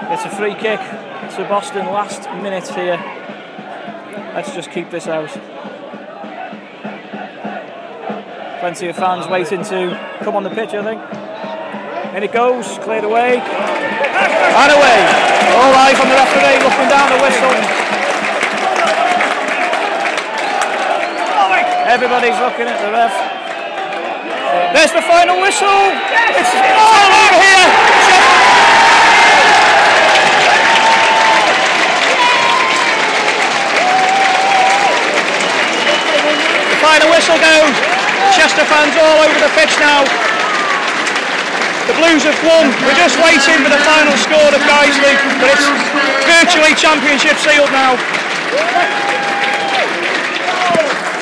It's a free kick to Boston last minute here. Let's just keep this out. Plenty of fans waiting to come on the pitch, I think. In it goes, cleared away. And away. All right from the referee, looking down the whistle. Everybody's looking at the ref. There's the final whistle. It's all over here. The final whistle goes. Chester fans all over the pitch now. The Blues have won. We're just waiting for the final score of Guiseley, but it's virtually championship sealed now.